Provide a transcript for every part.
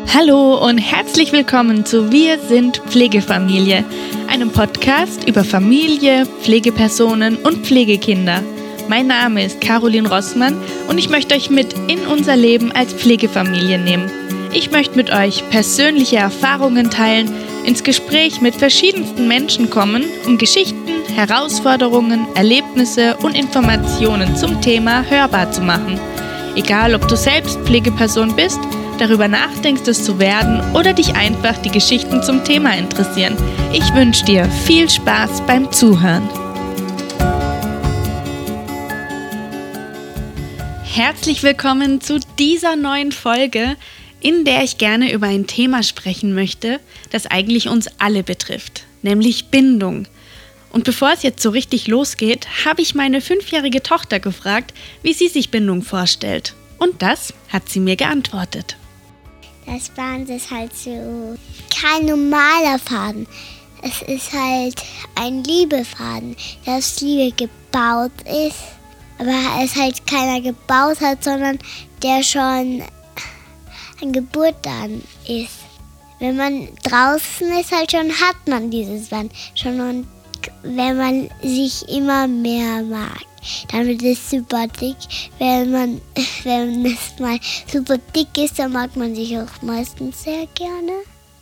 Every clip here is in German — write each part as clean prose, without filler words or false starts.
Hallo und herzlich willkommen zu Wir sind Pflegefamilie, einem Podcast über Familie, Pflegepersonen und Pflegekinder. Mein Name ist Caroline Rossmann und ich möchte euch mit in unser Leben als Pflegefamilie nehmen. Ich möchte mit euch persönliche Erfahrungen teilen, ins Gespräch mit verschiedensten Menschen kommen, um Geschichten, Herausforderungen, Erlebnisse und Informationen zum Thema hörbar zu machen. Egal, ob du selbst Pflegeperson bist, darüber nachdenkst, es zu werden oder dich einfach die Geschichten zum Thema interessieren. Ich wünsche dir viel Spaß beim Zuhören. Herzlich willkommen zu dieser neuen Folge, in der ich gerne über ein Thema sprechen möchte, das eigentlich uns alle betrifft, nämlich Bindung. Und bevor es jetzt so richtig losgeht, habe ich meine 5-jährige Tochter gefragt, wie sie sich Bindung vorstellt. Und das hat sie mir geantwortet. Das Band ist halt so kein normaler Faden. Es ist halt ein Liebefaden, der aus Liebe gebaut ist. Aber es halt keiner gebaut hat, sondern der schon an Geburt dann ist. Wenn man draußen ist, halt schon hat man dieses Band schon. Und wenn man sich immer mehr mag, dann wird es super dick. Wenn es mal super dick ist, dann mag man sich auch meistens sehr gerne.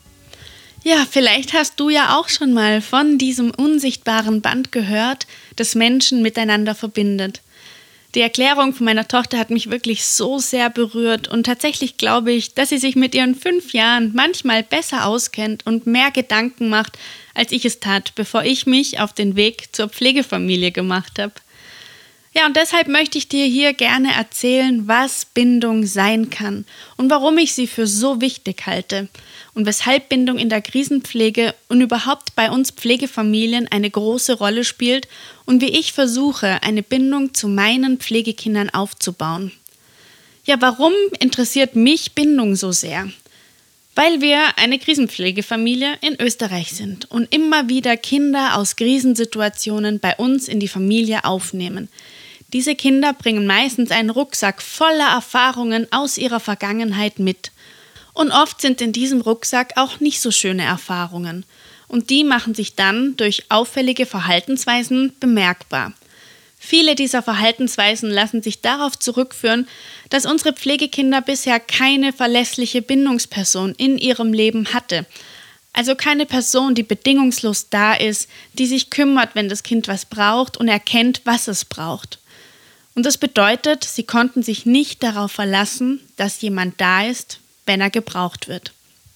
Ja, vielleicht hast du ja auch schon mal von diesem unsichtbaren Band gehört, das Menschen miteinander verbindet. Die Erklärung von meiner Tochter hat mich wirklich so sehr berührt und tatsächlich glaube ich, dass sie sich mit ihren 5 Jahren manchmal besser auskennt und mehr Gedanken macht, als ich es tat, bevor ich mich auf den Weg zur Pflegefamilie gemacht habe. Ja, und deshalb möchte ich dir hier gerne erzählen, was Bindung sein kann und warum ich sie für so wichtig halte und weshalb Bindung in der Krisenpflege und überhaupt bei uns Pflegefamilien eine große Rolle spielt und wie ich versuche, eine Bindung zu meinen Pflegekindern aufzubauen. Ja, warum interessiert mich Bindung so sehr? Weil wir eine Krisenpflegefamilie in Österreich sind und immer wieder Kinder aus Krisensituationen bei uns in die Familie aufnehmen. Diese Kinder bringen meistens einen Rucksack voller Erfahrungen aus ihrer Vergangenheit mit. Und oft sind in diesem Rucksack auch nicht so schöne Erfahrungen. Und die machen sich dann durch auffällige Verhaltensweisen bemerkbar. Viele dieser Verhaltensweisen lassen sich darauf zurückführen, dass unsere Pflegekinder bisher keine verlässliche Bindungsperson in ihrem Leben hatte. Also keine Person, die bedingungslos da ist, die sich kümmert, wenn das Kind was braucht und erkennt, was es braucht. Und das bedeutet, sie konnten sich nicht darauf verlassen, dass jemand da ist, wenn er gebraucht wird.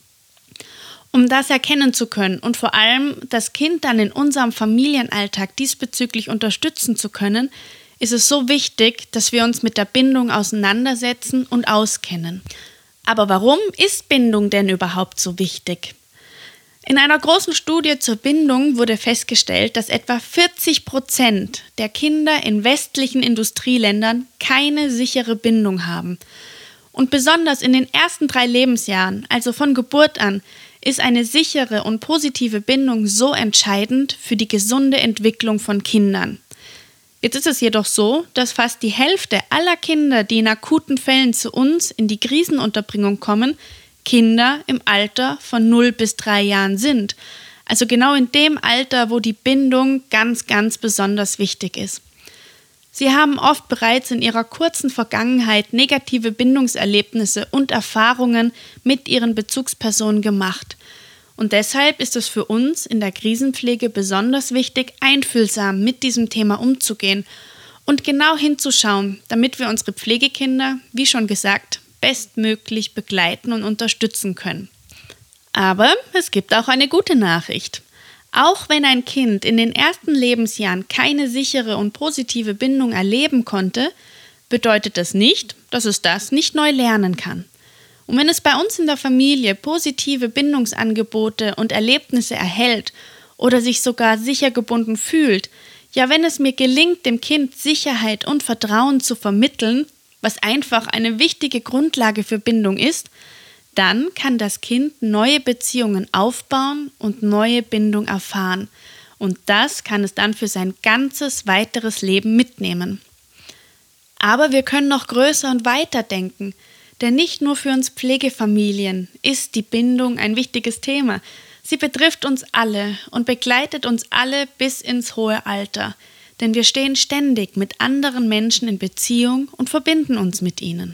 Um das erkennen zu können und vor allem das Kind dann in unserem Familienalltag diesbezüglich unterstützen zu können, ist es so wichtig, dass wir uns mit der Bindung auseinandersetzen und auskennen. Aber warum ist Bindung denn überhaupt so wichtig? In einer großen Studie zur Bindung wurde festgestellt, dass etwa 40% der Kinder in westlichen Industrieländern keine sichere Bindung haben. Und besonders in den ersten 3 Lebensjahren, also von Geburt an, ist eine sichere und positive Bindung so entscheidend für die gesunde Entwicklung von Kindern. Jetzt ist es jedoch so, dass fast die Hälfte aller Kinder, die in akuten Fällen zu uns in die Krisenunterbringung kommen, Kinder im Alter von 0 bis 3 Jahren sind. Also genau in dem Alter, wo die Bindung ganz, ganz besonders wichtig ist. Sie haben oft bereits in ihrer kurzen Vergangenheit negative Bindungserlebnisse und Erfahrungen mit ihren Bezugspersonen gemacht. Und deshalb ist es für uns in der Krisenpflege besonders wichtig, einfühlsam mit diesem Thema umzugehen und genau hinzuschauen, damit wir unsere Pflegekinder, wie schon gesagt, bestmöglich begleiten und unterstützen können. Aber es gibt auch eine gute Nachricht. Auch wenn ein Kind in den ersten Lebensjahren keine sichere und positive Bindung erleben konnte, bedeutet das nicht, dass es das nicht neu lernen kann. Und wenn es bei uns in der Familie positive Bindungsangebote und Erlebnisse erhält oder sich sogar sicher gebunden fühlt, ja, wenn es mir gelingt, dem Kind Sicherheit und Vertrauen zu vermitteln, was einfach eine wichtige Grundlage für Bindung ist, dann kann das Kind neue Beziehungen aufbauen und neue Bindung erfahren. Und das kann es dann für sein ganzes weiteres Leben mitnehmen. Aber wir können noch größer und weiter denken, Denn nicht nur für uns Pflegefamilien ist die Bindung ein wichtiges Thema. Sie betrifft uns alle und begleitet uns alle bis ins hohe Alter. Denn wir stehen ständig mit anderen Menschen in Beziehung und verbinden uns mit ihnen.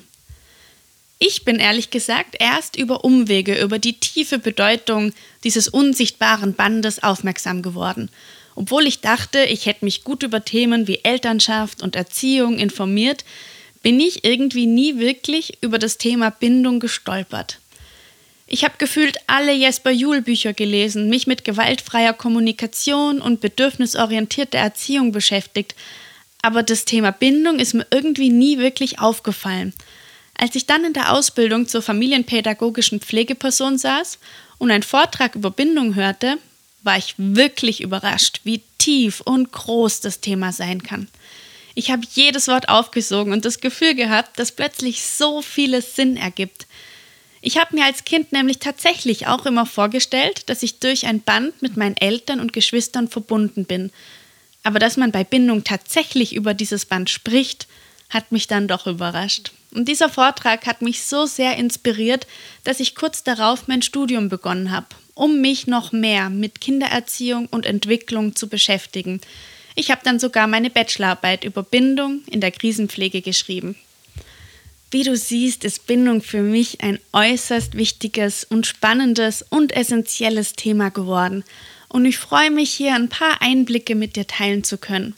Ich bin ehrlich gesagt erst über Umwege über die tiefe Bedeutung dieses unsichtbaren Bandes aufmerksam geworden. Obwohl ich dachte, ich hätte mich gut über Themen wie Elternschaft und Erziehung informiert, bin ich irgendwie nie wirklich über das Thema Bindung gestolpert. Ich habe gefühlt alle Jesper Juhl Bücher gelesen, mich mit gewaltfreier Kommunikation und bedürfnisorientierter Erziehung beschäftigt, aber das Thema Bindung ist mir irgendwie nie wirklich aufgefallen. Als ich dann in der Ausbildung zur familienpädagogischen Pflegeperson saß und einen Vortrag über Bindung hörte, war ich wirklich überrascht, wie tief und groß das Thema sein kann. Ich habe jedes Wort aufgesogen und das Gefühl gehabt, dass plötzlich so vieles Sinn ergibt. Ich habe mir als Kind nämlich tatsächlich auch immer vorgestellt, dass ich durch ein Band mit meinen Eltern und Geschwistern verbunden bin. Aber dass man bei Bindung tatsächlich über dieses Band spricht, hat mich dann doch überrascht. Und dieser Vortrag hat mich so sehr inspiriert, dass ich kurz darauf mein Studium begonnen habe, um mich noch mehr mit Kindererziehung und Entwicklung zu beschäftigen. Ich habe dann sogar meine Bachelorarbeit über Bindung in der Krisenpflege geschrieben. Wie du siehst, ist Bindung für mich ein äußerst wichtiges und spannendes und essentielles Thema geworden. Und ich freue mich, hier ein paar Einblicke mit dir teilen zu können.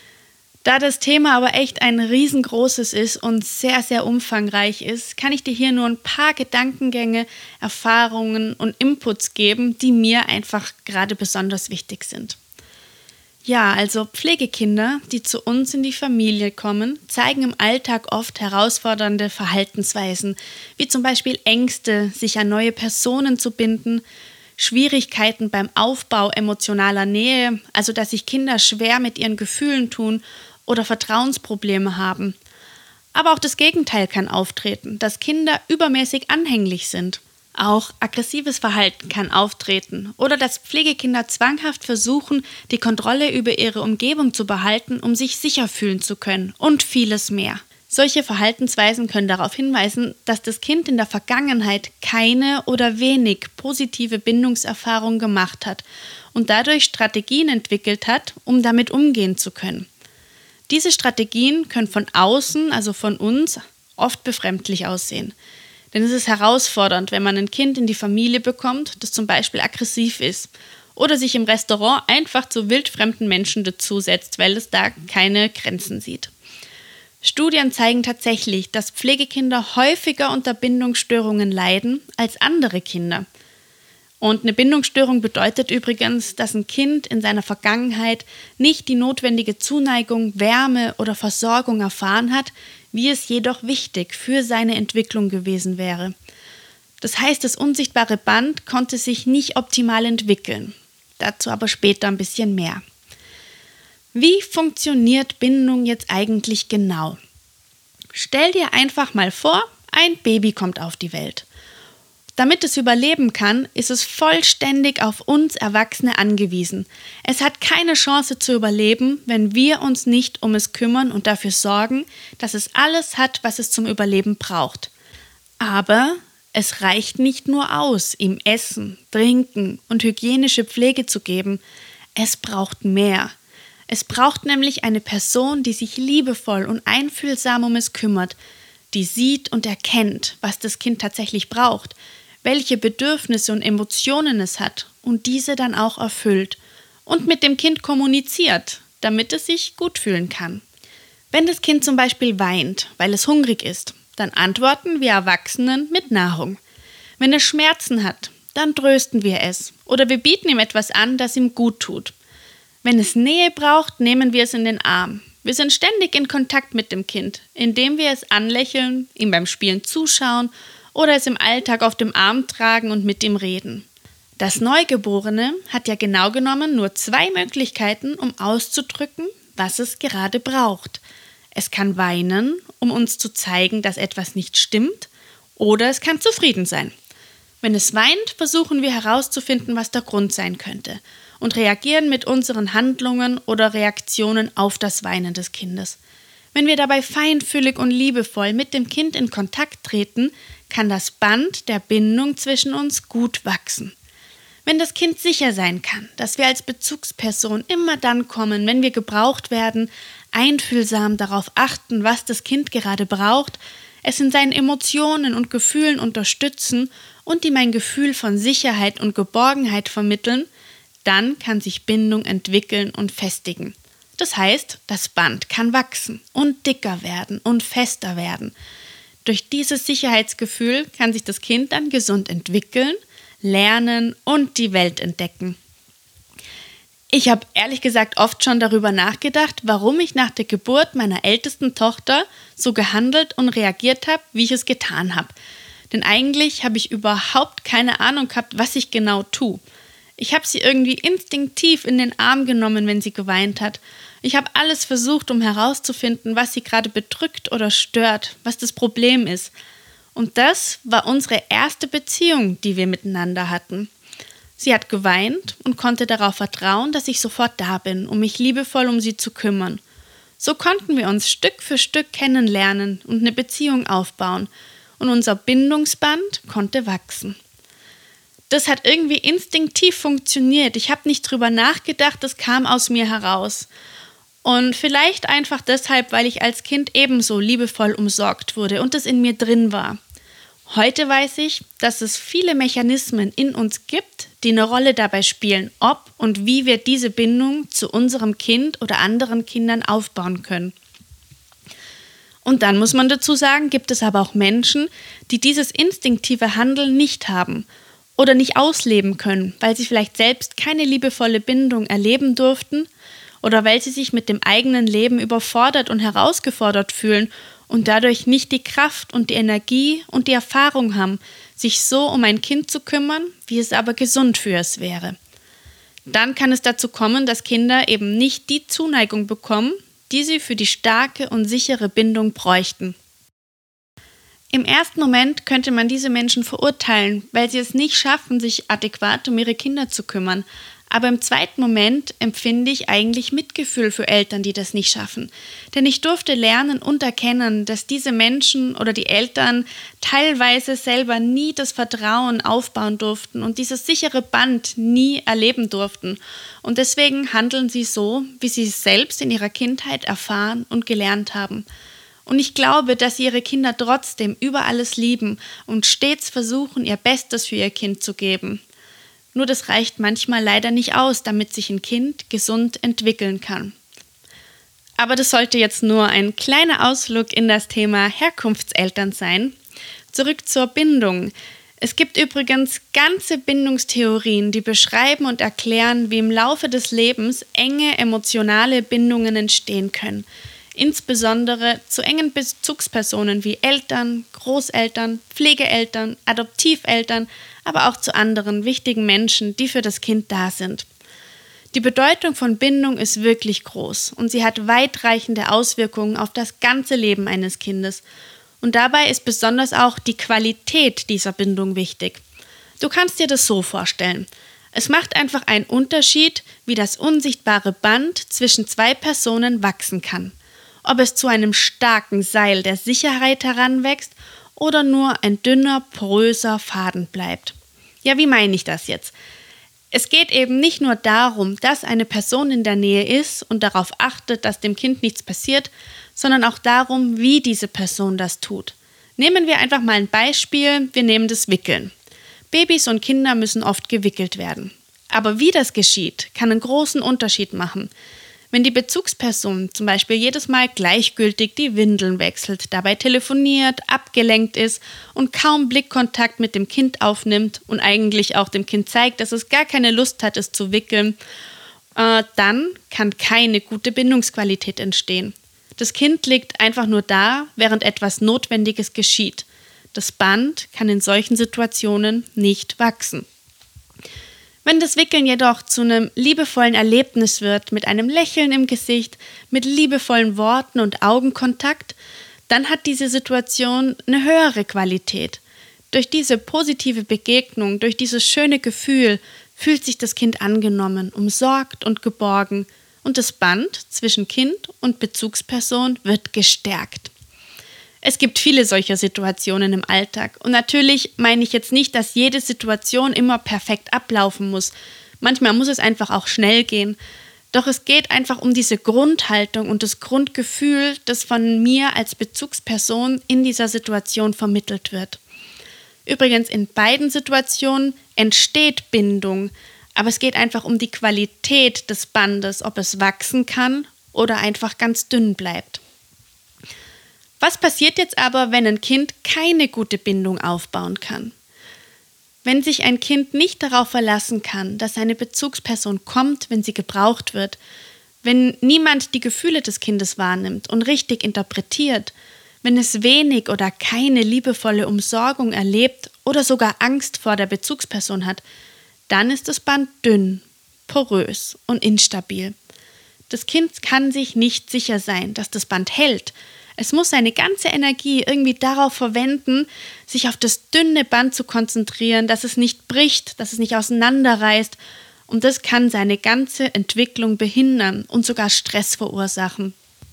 Da das Thema aber echt ein riesengroßes ist und sehr, sehr umfangreich ist, kann ich dir hier nur ein paar Gedankengänge, Erfahrungen und Inputs geben, die mir einfach gerade besonders wichtig sind. Ja, also Pflegekinder, die zu uns in die Familie kommen, zeigen im Alltag oft herausfordernde Verhaltensweisen, wie zum Beispiel Ängste, sich an neue Personen zu binden, Schwierigkeiten beim Aufbau emotionaler Nähe, also dass sich Kinder schwer mit ihren Gefühlen tun oder Vertrauensprobleme haben. Aber auch das Gegenteil kann auftreten, dass Kinder übermäßig anhänglich sind. Auch aggressives Verhalten kann auftreten oder dass Pflegekinder zwanghaft versuchen, die Kontrolle über ihre Umgebung zu behalten, um sich sicher fühlen zu können und vieles mehr. Solche Verhaltensweisen können darauf hinweisen, dass das Kind in der Vergangenheit keine oder wenig positive Bindungserfahrungen gemacht hat und dadurch Strategien entwickelt hat, um damit umgehen zu können. Diese Strategien können von außen, also von uns, oft befremdlich aussehen. Denn es ist herausfordernd, wenn man ein Kind in die Familie bekommt, das zum Beispiel aggressiv ist oder sich im Restaurant einfach zu wildfremden Menschen dazusetzt, weil es da keine Grenzen sieht. Studien zeigen tatsächlich, dass Pflegekinder häufiger unter Bindungsstörungen leiden als andere Kinder. Und eine Bindungsstörung bedeutet übrigens, dass ein Kind in seiner Vergangenheit nicht die notwendige Zuneigung, Wärme oder Versorgung erfahren hat, wie es jedoch wichtig für seine Entwicklung gewesen wäre. Das heißt, das unsichtbare Band konnte sich nicht optimal entwickeln. Dazu aber später ein bisschen mehr. Wie funktioniert Bindung jetzt eigentlich genau? Stell dir einfach mal vor, ein Baby kommt auf die Welt. Damit es überleben kann, ist es vollständig auf uns Erwachsene angewiesen. Es hat keine Chance zu überleben, wenn wir uns nicht um es kümmern und dafür sorgen, dass es alles hat, was es zum Überleben braucht. Aber es reicht nicht nur aus, ihm Essen, Trinken und hygienische Pflege zu geben. Es braucht mehr. Es braucht nämlich eine Person, die sich liebevoll und einfühlsam um es kümmert, die sieht und erkennt, was das Kind tatsächlich braucht, welche Bedürfnisse und Emotionen es hat und diese dann auch erfüllt und mit dem Kind kommuniziert, damit es sich gut fühlen kann. Wenn das Kind zum Beispiel weint, weil es hungrig ist, dann antworten wir Erwachsenen mit Nahrung. Wenn es Schmerzen hat, dann trösten wir es oder wir bieten ihm etwas an, das ihm gut tut. Wenn es Nähe braucht, nehmen wir es in den Arm. Wir sind ständig in Kontakt mit dem Kind, indem wir es anlächeln, ihm beim Spielen zuschauen oder es im Alltag auf dem Arm tragen und mit ihm reden. Das Neugeborene hat ja genau genommen nur 2 Möglichkeiten, um auszudrücken, was es gerade braucht. Es kann weinen, um uns zu zeigen, dass etwas nicht stimmt, oder es kann zufrieden sein. Wenn es weint, versuchen wir herauszufinden, was der Grund sein könnte und reagieren mit unseren Handlungen oder Reaktionen auf das Weinen des Kindes. Wenn wir dabei feinfühlig und liebevoll mit dem Kind in Kontakt treten, kann das Band der Bindung zwischen uns gut wachsen. Wenn das Kind sicher sein kann, dass wir als Bezugsperson immer dann kommen, wenn wir gebraucht werden, einfühlsam darauf achten, was das Kind gerade braucht, es in seinen Emotionen und Gefühlen unterstützen und ihm ein Gefühl von Sicherheit und Geborgenheit vermitteln, dann kann sich Bindung entwickeln und festigen. Das heißt, das Band kann wachsen und dicker werden und fester werden. Durch dieses Sicherheitsgefühl kann sich das Kind dann gesund entwickeln, lernen und die Welt entdecken. Ich habe ehrlich gesagt oft schon darüber nachgedacht, warum ich nach der Geburt meiner ältesten Tochter so gehandelt und reagiert habe, wie ich es getan habe. Denn eigentlich habe ich überhaupt keine Ahnung gehabt, was ich genau tue. Ich habe sie irgendwie instinktiv in den Arm genommen, wenn sie geweint hat. Ich habe alles versucht, um herauszufinden, was sie gerade bedrückt oder stört, was das Problem ist. Und das war unsere erste Beziehung, die wir miteinander hatten. Sie hat geweint und konnte darauf vertrauen, dass ich sofort da bin, um mich liebevoll um sie zu kümmern. So konnten wir uns Stück für Stück kennenlernen und eine Beziehung aufbauen. Und unser Bindungsband konnte wachsen. Das hat irgendwie instinktiv funktioniert. Ich habe nicht drüber nachgedacht, das kam aus mir heraus. Und vielleicht einfach deshalb, weil ich als Kind ebenso liebevoll umsorgt wurde und es in mir drin war. Heute weiß ich, dass es viele Mechanismen in uns gibt, die eine Rolle dabei spielen, ob und wie wir diese Bindung zu unserem Kind oder anderen Kindern aufbauen können. Und dann muss man dazu sagen, gibt es aber auch Menschen, die dieses instinktive Handeln nicht haben oder nicht ausleben können, weil sie vielleicht selbst keine liebevolle Bindung erleben durften oder weil sie sich mit dem eigenen Leben überfordert und herausgefordert fühlen und dadurch nicht die Kraft und die Energie und die Erfahrung haben, sich so um ein Kind zu kümmern, wie es aber gesund für es wäre. Dann kann es dazu kommen, dass Kinder eben nicht die Zuneigung bekommen, die sie für die starke und sichere Bindung bräuchten. Im ersten Moment könnte man diese Menschen verurteilen, weil sie es nicht schaffen, sich adäquat um ihre Kinder zu kümmern. Aber im zweiten Moment empfinde ich eigentlich Mitgefühl für Eltern, die das nicht schaffen. Denn ich durfte lernen und erkennen, dass diese Menschen oder die Eltern teilweise selber nie das Vertrauen aufbauen durften und dieses sichere Band nie erleben durften. Und deswegen handeln sie so, wie sie es selbst in ihrer Kindheit erfahren und gelernt haben. Und ich glaube, dass sie ihre Kinder trotzdem über alles lieben und stets versuchen, ihr Bestes für ihr Kind zu geben. Nur das reicht manchmal leider nicht aus, damit sich ein Kind gesund entwickeln kann. Aber das sollte jetzt nur ein kleiner Ausflug in das Thema Herkunftseltern sein. Zurück zur Bindung. Es gibt übrigens ganze Bindungstheorien, die beschreiben und erklären, wie im Laufe des Lebens enge emotionale Bindungen entstehen können. Insbesondere zu engen Bezugspersonen wie Eltern, Großeltern, Pflegeeltern, Adoptiveltern, aber auch zu anderen wichtigen Menschen, die für das Kind da sind. Die Bedeutung von Bindung ist wirklich groß und sie hat weitreichende Auswirkungen auf das ganze Leben eines Kindes. Und dabei ist besonders auch die Qualität dieser Bindung wichtig. Du kannst dir das so vorstellen. Es macht einfach einen Unterschied, wie das unsichtbare Band zwischen zwei Personen wachsen kann. Ob es zu einem starken Seil der Sicherheit heranwächst oder nur ein dünner, poröser Faden bleibt. Ja, wie meine ich das jetzt? Es geht eben nicht nur darum, dass eine Person in der Nähe ist und darauf achtet, dass dem Kind nichts passiert, sondern auch darum, wie diese Person das tut. Nehmen wir einfach mal ein Beispiel, wir nehmen das Wickeln. Babys und Kinder müssen oft gewickelt werden. Aber wie das geschieht, kann einen großen Unterschied machen. Wenn die Bezugsperson zum Beispiel jedes Mal gleichgültig die Windeln wechselt, dabei telefoniert, abgelenkt ist und kaum Blickkontakt mit dem Kind aufnimmt und eigentlich auch dem Kind zeigt, dass es gar keine Lust hat, es zu wickeln, dann kann keine gute Bindungsqualität entstehen. Das Kind liegt einfach nur da, während etwas Notwendiges geschieht. Das Band kann in solchen Situationen nicht wachsen. Wenn das Wickeln jedoch zu einem liebevollen Erlebnis wird, mit einem Lächeln im Gesicht, mit liebevollen Worten und Augenkontakt, dann hat diese Situation eine höhere Qualität. Durch diese positive Begegnung, durch dieses schöne Gefühl fühlt sich das Kind angenommen, umsorgt und geborgen und das Band zwischen Kind und Bezugsperson wird gestärkt. Es gibt viele solcher Situationen im Alltag und natürlich meine ich jetzt nicht, dass jede Situation immer perfekt ablaufen muss. Manchmal muss es einfach auch schnell gehen. Doch es geht einfach um diese Grundhaltung und das Grundgefühl, das von mir als Bezugsperson in dieser Situation vermittelt wird. Übrigens, in beiden Situationen entsteht Bindung, aber es geht einfach um die Qualität des Bandes, ob es wachsen kann oder einfach ganz dünn bleibt. Was passiert jetzt aber, wenn ein Kind keine gute Bindung aufbauen kann? Wenn sich ein Kind nicht darauf verlassen kann, dass seine Bezugsperson kommt, wenn sie gebraucht wird, wenn niemand die Gefühle des Kindes wahrnimmt und richtig interpretiert, wenn es wenig oder keine liebevolle Umsorgung erlebt oder sogar Angst vor der Bezugsperson hat, dann ist das Band dünn, porös und instabil. Das Kind kann sich nicht sicher sein, dass das Band hält. Es muss seine ganze Energie irgendwie darauf verwenden, sich auf das dünne Band zu konzentrieren, dass es nicht bricht, dass es nicht auseinanderreißt. Und das kann seine ganze Entwicklung behindern und sogar Stress verursachen.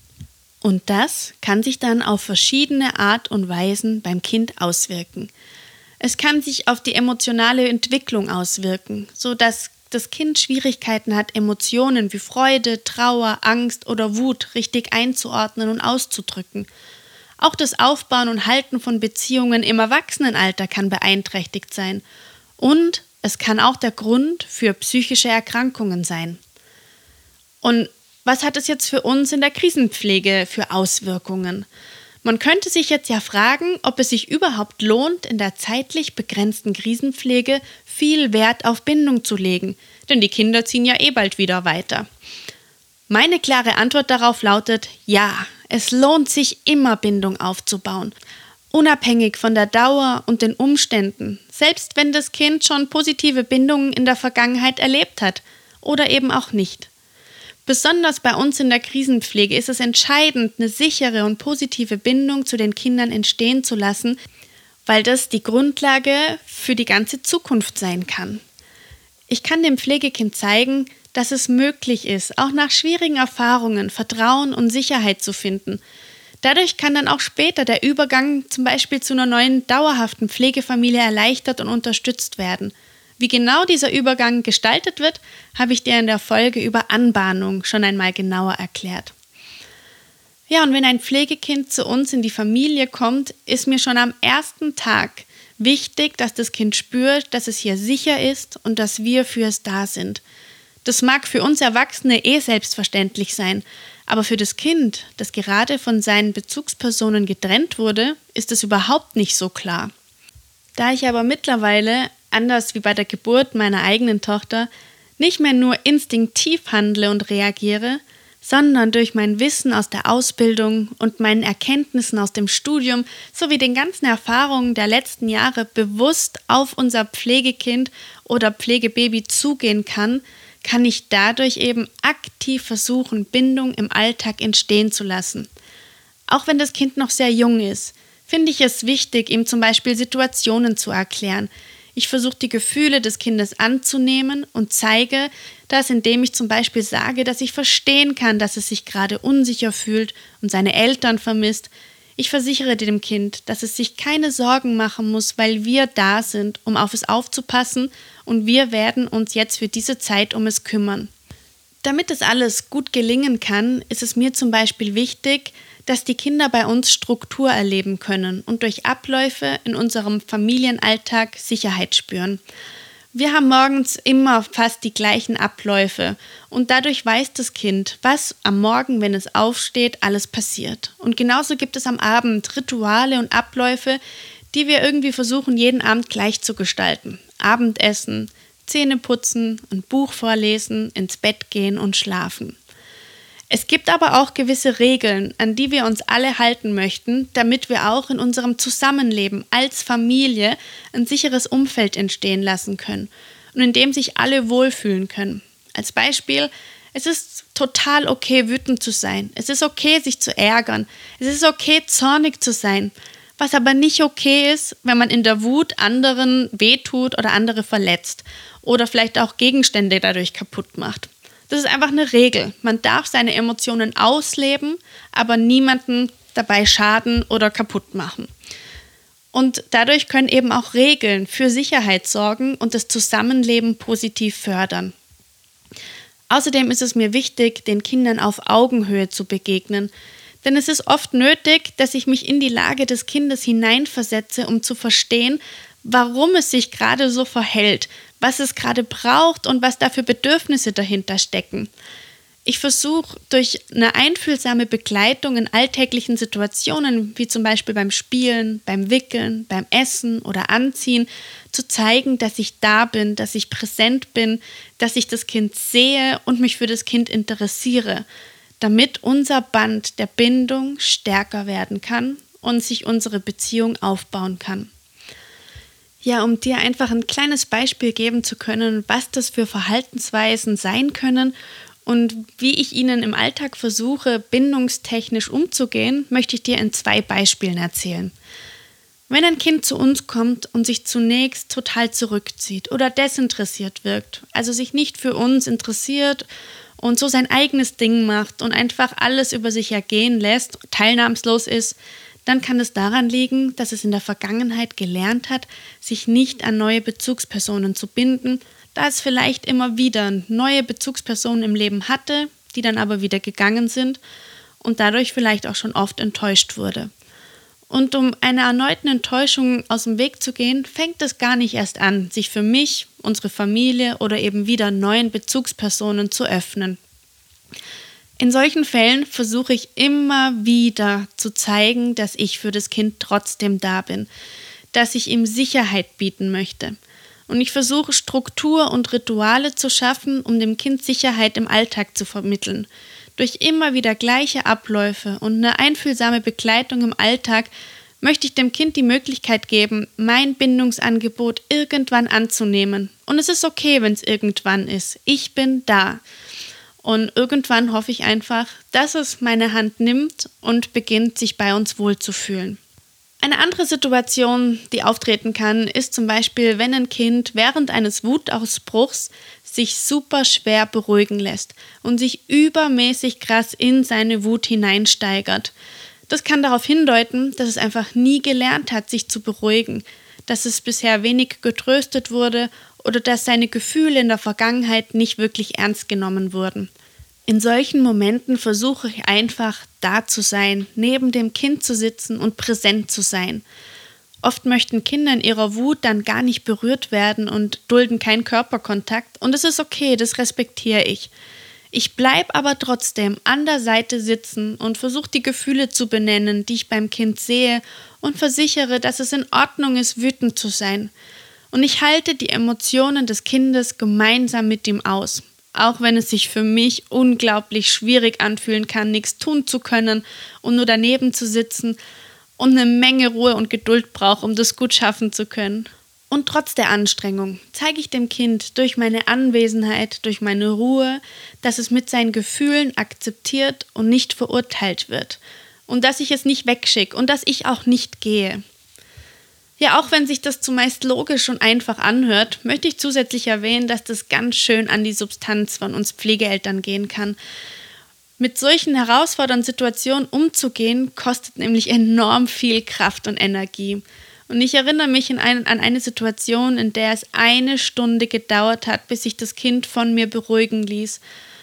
Und das kann sich dann auf verschiedene Art und Weisen beim Kind auswirken. Es kann sich auf die emotionale Entwicklung auswirken, sodass das Kind Schwierigkeiten hat, Emotionen wie Freude, Trauer, Angst oder Wut richtig einzuordnen und auszudrücken. Auch das Aufbauen und Halten von Beziehungen im Erwachsenenalter kann beeinträchtigt sein. Und es kann auch der Grund für psychische Erkrankungen sein. Und was hat es jetzt für uns in der Krisenpflege für Auswirkungen? Man könnte sich jetzt ja fragen, ob es sich überhaupt lohnt, in der zeitlich begrenzten Krisenpflege viel Wert auf Bindung zu legen, denn die Kinder ziehen ja bald wieder weiter. Meine klare Antwort darauf lautet, ja, es lohnt sich immer Bindung aufzubauen, unabhängig von der Dauer und den Umständen, selbst wenn das Kind schon positive Bindungen in der Vergangenheit erlebt hat oder eben auch nicht. Besonders bei uns in der Krisenpflege ist es entscheidend, eine sichere und positive Bindung zu den Kindern entstehen zu lassen, weil das die Grundlage für die ganze Zukunft sein kann. Ich kann dem Pflegekind zeigen, dass es möglich ist, auch nach schwierigen Erfahrungen Vertrauen und Sicherheit zu finden. Dadurch kann dann auch später der Übergang zum Beispiel zu einer neuen dauerhaften Pflegefamilie erleichtert und unterstützt werden. Wie genau dieser Übergang gestaltet wird, habe ich dir in der Folge über Anbahnung schon einmal genauer erklärt. Ja, und wenn ein Pflegekind zu uns in die Familie kommt, ist mir schon am ersten Tag wichtig, dass das Kind spürt, dass es hier sicher ist und dass wir für es da sind. Das mag für uns Erwachsene selbstverständlich sein, aber für das Kind, das gerade von seinen Bezugspersonen getrennt wurde, ist es überhaupt nicht so klar. Da ich aber mittlerweile, anders wie bei der Geburt meiner eigenen Tochter, nicht mehr nur instinktiv handle und reagiere, sondern durch mein Wissen aus der Ausbildung und meinen Erkenntnissen aus dem Studium sowie den ganzen Erfahrungen der letzten Jahre bewusst auf unser Pflegekind oder Pflegebaby zugehen kann ich dadurch eben aktiv versuchen, Bindung im Alltag entstehen zu lassen. Auch wenn das Kind noch sehr jung ist, finde ich es wichtig, ihm zum Beispiel Situationen zu erklären. Ich versuche, die Gefühle des Kindes anzunehmen und zeige das, indem ich zum Beispiel sage, dass ich verstehen kann, dass es sich gerade unsicher fühlt und seine Eltern vermisst. Ich versichere dem Kind, dass es sich keine Sorgen machen muss, weil wir da sind, um auf es aufzupassen, und wir werden uns jetzt für diese Zeit um es kümmern. Damit das alles gut gelingen kann, ist es mir zum Beispiel wichtig, dass die Kinder bei uns Struktur erleben können und durch Abläufe in unserem Familienalltag Sicherheit spüren. Wir haben morgens immer fast die gleichen Abläufe und dadurch weiß das Kind, was am Morgen, wenn es aufsteht, alles passiert. Und genauso gibt es am Abend Rituale und Abläufe, die wir irgendwie versuchen, jeden Abend gleich zu gestalten. Abendessen, Zähne putzen, ein Buch vorlesen, ins Bett gehen und schlafen. Es gibt aber auch gewisse Regeln, an die wir uns alle halten möchten, damit wir auch in unserem Zusammenleben als Familie ein sicheres Umfeld entstehen lassen können und in dem sich alle wohlfühlen können. Als Beispiel, es ist total okay, wütend zu sein. Es ist okay, sich zu ärgern. Es ist okay, zornig zu sein. Was aber nicht okay ist, wenn man in der Wut anderen wehtut oder andere verletzt oder vielleicht auch Gegenstände dadurch kaputt macht. Das ist einfach eine Regel. Man darf seine Emotionen ausleben, aber niemanden dabei schaden oder kaputt machen. Und dadurch können eben auch Regeln für Sicherheit sorgen und das Zusammenleben positiv fördern. Außerdem ist es mir wichtig, den Kindern auf Augenhöhe zu begegnen. Denn es ist oft nötig, dass ich mich in die Lage des Kindes hineinversetze, um zu verstehen, warum es sich gerade so verhält, was es gerade braucht und was da für Bedürfnisse dahinter stecken. Ich versuche durch eine einfühlsame Begleitung in alltäglichen Situationen, wie zum Beispiel beim Spielen, beim Wickeln, beim Essen oder Anziehen, zu zeigen, dass ich da bin, dass ich präsent bin, dass ich das Kind sehe und mich für das Kind interessiere, damit unser Band der Bindung stärker werden kann und sich unsere Beziehung aufbauen kann. Ja, um dir einfach ein kleines Beispiel geben zu können, was das für Verhaltensweisen sein können und wie ich ihnen im Alltag versuche, bindungstechnisch umzugehen, möchte ich dir in 2 Beispielen erzählen. Wenn ein Kind zu uns kommt und sich zunächst total zurückzieht oder desinteressiert wirkt, also sich nicht für uns interessiert und so sein eigenes Ding macht und einfach alles über sich ergehen lässt, teilnahmslos ist, dann kann es daran liegen, dass es in der Vergangenheit gelernt hat, sich nicht an neue Bezugspersonen zu binden, da es vielleicht immer wieder neue Bezugspersonen im Leben hatte, die dann aber wieder gegangen sind und dadurch vielleicht auch schon oft enttäuscht wurde. Und um einer erneuten Enttäuschung aus dem Weg zu gehen, fängt es gar nicht erst an, sich für mich, unsere Familie oder eben wieder neuen Bezugspersonen zu öffnen. In solchen Fällen versuche ich immer wieder zu zeigen, dass ich für das Kind trotzdem da bin, dass ich ihm Sicherheit bieten möchte. Und ich versuche Struktur und Rituale zu schaffen, um dem Kind Sicherheit im Alltag zu vermitteln. Durch immer wieder gleiche Abläufe und eine einfühlsame Begleitung im Alltag möchte ich dem Kind die Möglichkeit geben, mein Bindungsangebot irgendwann anzunehmen. Und es ist okay, wenn es irgendwann ist. Ich bin da. Und irgendwann hoffe ich einfach, dass es meine Hand nimmt und beginnt, sich bei uns wohlzufühlen. Eine andere Situation, die auftreten kann, ist zum Beispiel, wenn ein Kind während eines Wutausbruchs sich super schwer beruhigen lässt und sich übermäßig krass in seine Wut hineinsteigert. Das kann darauf hindeuten, dass es einfach nie gelernt hat, sich zu beruhigen, dass es bisher wenig getröstet wurde oder dass seine Gefühle in der Vergangenheit nicht wirklich ernst genommen wurden. In solchen Momenten versuche ich einfach, da zu sein, neben dem Kind zu sitzen und präsent zu sein. Oft möchten Kinder in ihrer Wut dann gar nicht berührt werden und dulden keinen Körperkontakt und es ist okay, das respektiere ich. Ich bleibe aber trotzdem an der Seite sitzen und versuche die Gefühle zu benennen, die ich beim Kind sehe und versichere, dass es in Ordnung ist, wütend zu sein. Und ich halte die Emotionen des Kindes gemeinsam mit ihm aus. Auch wenn es sich für mich unglaublich schwierig anfühlen kann, nichts tun zu können und nur daneben zu sitzen und eine Menge Ruhe und Geduld braucht, um das gut schaffen zu können. Und trotz der Anstrengung zeige ich dem Kind durch meine Anwesenheit, durch meine Ruhe, dass es mit seinen Gefühlen akzeptiert und nicht verurteilt wird. Und dass ich es nicht wegschicke und dass ich auch nicht gehe. Ja, auch wenn sich das zumeist logisch und einfach anhört, möchte ich zusätzlich erwähnen, dass das ganz schön an die Substanz von uns Pflegeeltern gehen kann. Mit solchen herausfordernden Situationen umzugehen, kostet nämlich enorm viel Kraft und Energie. Und ich erinnere mich an eine Situation, in der es 1 Stunde gedauert hat, bis sich das Kind von mir beruhigen ließ.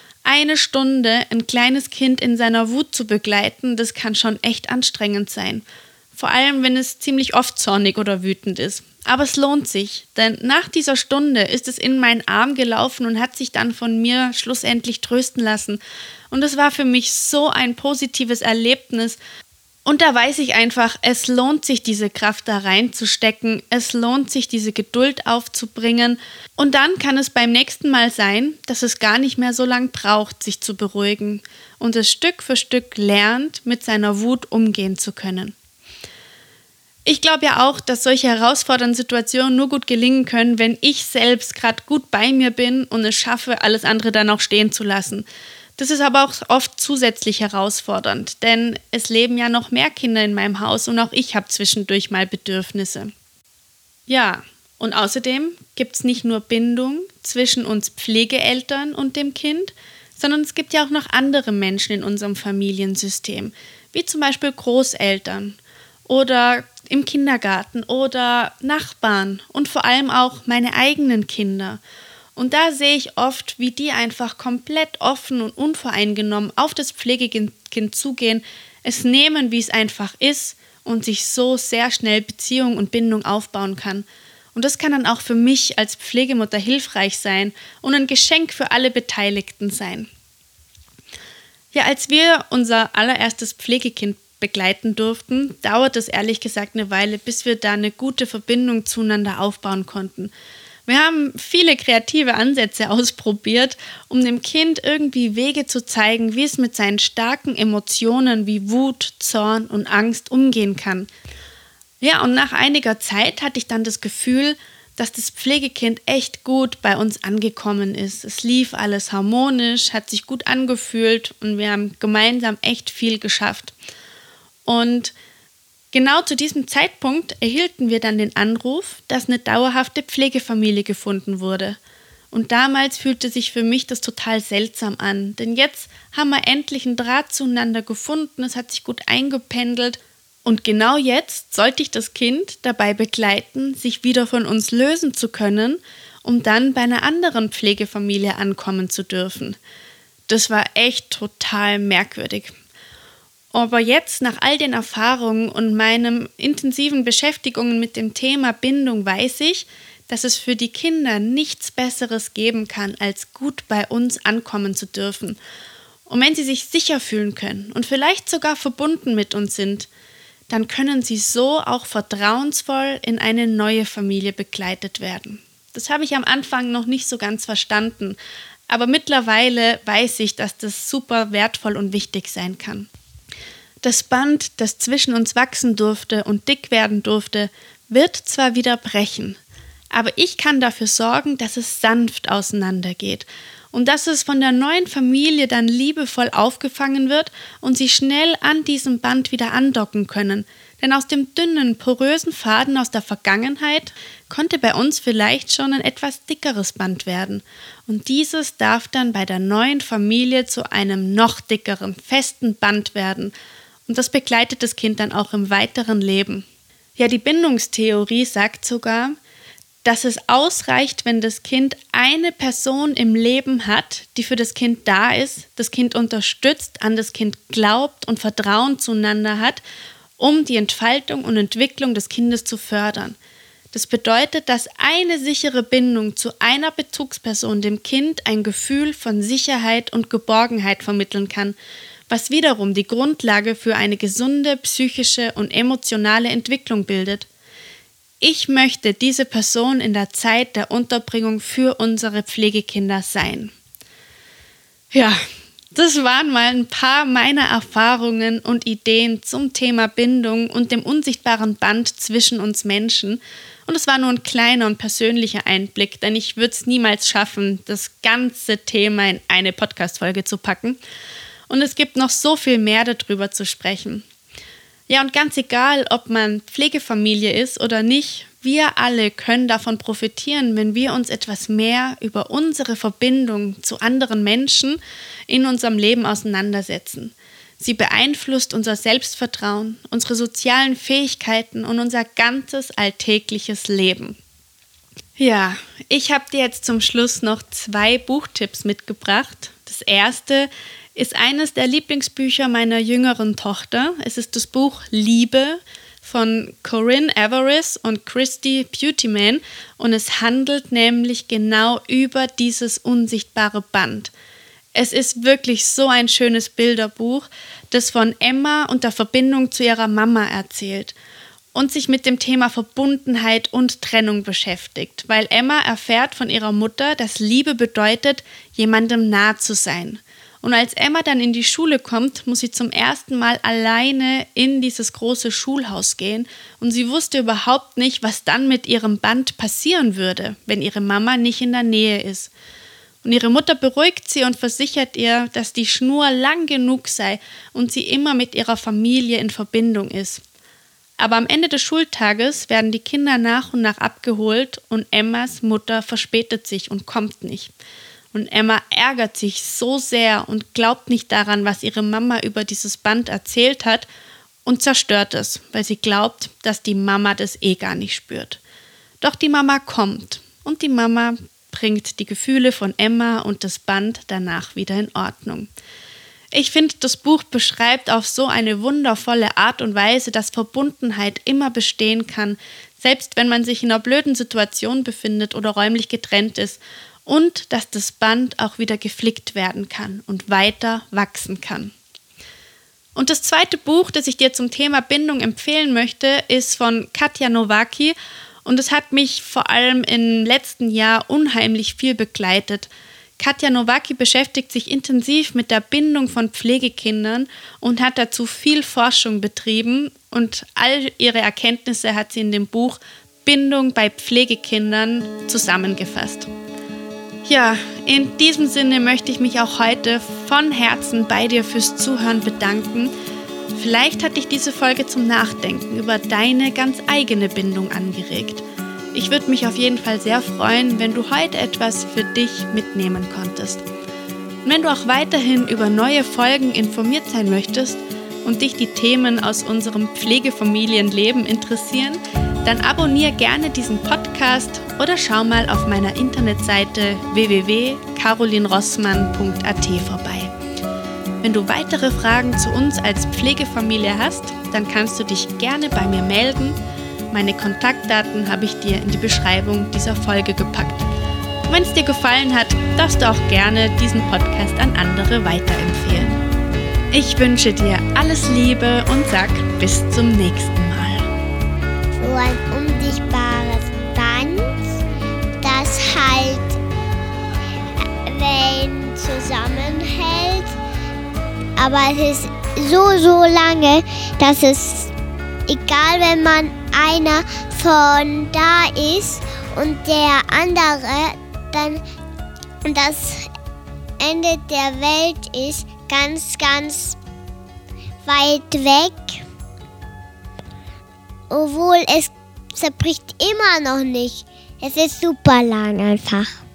1 Stunde ein kleines Kind in seiner Wut zu begleiten, das kann schon echt anstrengend sein. Vor allem, wenn es ziemlich oft zornig oder wütend ist. Aber es lohnt sich, denn nach dieser Stunde ist es in meinen Arm gelaufen und hat sich dann von mir schlussendlich trösten lassen. Und es war für mich so ein positives Erlebnis. Und da weiß ich einfach, es lohnt sich, diese Kraft da reinzustecken. Es lohnt sich, diese Geduld aufzubringen. Und dann kann es beim nächsten Mal sein, dass es gar nicht mehr so lang braucht, sich zu beruhigen. Und es Stück für Stück lernt, mit seiner Wut umgehen zu können. Ich glaube ja auch, dass solche herausfordernden Situationen nur gut gelingen können, wenn ich selbst gerade gut bei mir bin und es schaffe, alles andere dann auch stehen zu lassen. Das ist aber auch oft zusätzlich herausfordernd, denn es leben ja noch mehr Kinder in meinem Haus und auch ich habe zwischendurch mal Bedürfnisse. Ja, und außerdem gibt es nicht nur Bindung zwischen uns Pflegeeltern und dem Kind, sondern es gibt ja auch noch andere Menschen in unserem Familiensystem, wie zum Beispiel Großeltern oder im Kindergarten oder Nachbarn und vor allem auch meine eigenen Kinder. Und da sehe ich oft, wie die einfach komplett offen und unvoreingenommen auf das Pflegekind zugehen, es nehmen, wie es einfach ist und sich so sehr schnell Beziehung und Bindung aufbauen kann. Und das kann dann auch für mich als Pflegemutter hilfreich sein und ein Geschenk für alle Beteiligten sein. Ja, als wir unser allererstes Pflegekind begleiten durften, dauert es ehrlich gesagt eine Weile, bis wir da eine gute Verbindung zueinander aufbauen konnten. Wir haben viele kreative Ansätze ausprobiert, um dem Kind irgendwie Wege zu zeigen, wie es mit seinen starken Emotionen wie Wut, Zorn und Angst umgehen kann. Ja, und nach einiger Zeit hatte ich dann das Gefühl, dass das Pflegekind echt gut bei uns angekommen ist. Es lief alles harmonisch, hat sich gut angefühlt und wir haben gemeinsam echt viel geschafft. Und genau zu diesem Zeitpunkt erhielten wir dann den Anruf, dass eine dauerhafte Pflegefamilie gefunden wurde. Und damals fühlte sich für mich das total seltsam an, denn jetzt haben wir endlich einen Draht zueinander gefunden, es hat sich gut eingependelt und genau jetzt sollte ich das Kind dabei begleiten, sich wieder von uns lösen zu können, um dann bei einer anderen Pflegefamilie ankommen zu dürfen. Das war echt total merkwürdig. Aber jetzt, nach all den Erfahrungen und meinen intensiven Beschäftigungen mit dem Thema Bindung, weiß ich, dass es für die Kinder nichts Besseres geben kann, als gut bei uns ankommen zu dürfen. Und wenn sie sich sicher fühlen können und vielleicht sogar verbunden mit uns sind, dann können sie so auch vertrauensvoll in eine neue Familie begleitet werden. Das habe ich am Anfang noch nicht so ganz verstanden, aber mittlerweile weiß ich, dass das super wertvoll und wichtig sein kann. Das Band, das zwischen uns wachsen durfte und dick werden durfte, wird zwar wieder brechen, aber ich kann dafür sorgen, dass es sanft auseinandergeht und dass es von der neuen Familie dann liebevoll aufgefangen wird und sie schnell an diesem Band wieder andocken können. Denn aus dem dünnen, porösen Faden aus der Vergangenheit konnte bei uns vielleicht schon ein etwas dickeres Band werden. Und dieses darf dann bei der neuen Familie zu einem noch dickeren, festen Band werden. Und das begleitet das Kind dann auch im weiteren Leben. Ja, die Bindungstheorie sagt sogar, dass es ausreicht, wenn das Kind eine Person im Leben hat, die für das Kind da ist, das Kind unterstützt, an das Kind glaubt und Vertrauen zueinander hat, um die Entfaltung und Entwicklung des Kindes zu fördern. Das bedeutet, dass eine sichere Bindung zu einer Bezugsperson dem Kind ein Gefühl von Sicherheit und Geborgenheit vermitteln kann, was wiederum die Grundlage für eine gesunde psychische und emotionale Entwicklung bildet. Ich möchte diese Person in der Zeit der Unterbringung für unsere Pflegekinder sein. Ja, das waren mal ein paar meiner Erfahrungen und Ideen zum Thema Bindung und dem unsichtbaren Band zwischen uns Menschen. Und es war nur ein kleiner und persönlicher Einblick, denn ich würde es niemals schaffen, das ganze Thema in eine Podcast-Folge zu packen. Und es gibt noch so viel mehr darüber zu sprechen. Ja, und ganz egal, ob man Pflegefamilie ist oder nicht, wir alle können davon profitieren, wenn wir uns etwas mehr über unsere Verbindung zu anderen Menschen in unserem Leben auseinandersetzen. Sie beeinflusst unser Selbstvertrauen, unsere sozialen Fähigkeiten und unser ganzes alltägliches Leben. Ja, ich habe dir jetzt zum Schluss noch 2 Buchtipps mitgebracht. Das erste ist eines der Lieblingsbücher meiner jüngeren Tochter. Es ist das Buch Liebe von Corinne Everis und Christy Beautyman und es handelt nämlich genau über dieses unsichtbare Band. Es ist wirklich so ein schönes Bilderbuch, das von Emma und der Verbindung zu ihrer Mama erzählt und sich mit dem Thema Verbundenheit und Trennung beschäftigt, weil Emma erfährt von ihrer Mutter, dass Liebe bedeutet, jemandem nah zu sein. Und als Emma dann in die Schule kommt, muss sie zum ersten Mal alleine in dieses große Schulhaus gehen und sie wusste überhaupt nicht, was dann mit ihrem Band passieren würde, wenn ihre Mama nicht in der Nähe ist. Und ihre Mutter beruhigt sie und versichert ihr, dass die Schnur lang genug sei und sie immer mit ihrer Familie in Verbindung ist. Aber am Ende des Schultages werden die Kinder nach und nach abgeholt und Emmas Mutter verspätet sich und kommt nicht. Und Emma ärgert sich so sehr und glaubt nicht daran, was ihre Mama über dieses Band erzählt hat und zerstört es, weil sie glaubt, dass die Mama das gar nicht spürt. Doch die Mama kommt und die Mama bringt die Gefühle von Emma und das Band danach wieder in Ordnung. Ich finde, das Buch beschreibt auf so eine wundervolle Art und Weise, dass Verbundenheit immer bestehen kann, selbst wenn man sich in einer blöden Situation befindet oder räumlich getrennt ist, und dass das Band auch wieder geflickt werden kann und weiter wachsen kann. Und das zweite Buch, das ich dir zum Thema Bindung empfehlen möchte, ist von Katja Nowacki und es hat mich vor allem im letzten Jahr unheimlich viel begleitet. Katja Nowacki beschäftigt sich intensiv mit der Bindung von Pflegekindern und hat dazu viel Forschung betrieben und all ihre Erkenntnisse hat sie in dem Buch Bindung bei Pflegekindern zusammengefasst. Ja, in diesem Sinne möchte ich mich auch heute von Herzen bei dir fürs Zuhören bedanken. Vielleicht hat dich diese Folge zum Nachdenken über deine ganz eigene Bindung angeregt. Ich würde mich auf jeden Fall sehr freuen, wenn du heute etwas für dich mitnehmen konntest. Und wenn du auch weiterhin über neue Folgen informiert sein möchtest und dich die Themen aus unserem Pflegefamilienleben interessieren, dann abonniere gerne diesen Podcast oder schau mal auf meiner Internetseite www.carolinrossmann.at vorbei. Wenn du weitere Fragen zu uns als Pflegefamilie hast, dann kannst du dich gerne bei mir melden. Meine Kontaktdaten habe ich dir in die Beschreibung dieser Folge gepackt. Und wenn es dir gefallen hat, darfst du auch gerne diesen Podcast an andere weiterempfehlen. Ich wünsche dir alles Liebe und sag bis zum nächsten Mal. So ein unsichtbares Band, das halt Wellen zusammenhält, aber es ist so lange, dass es, egal wenn man einer von da ist und der andere dann das Ende der Welt ist, ganz weit weg. Obwohl es zerbricht immer noch nicht. Es ist super lang einfach.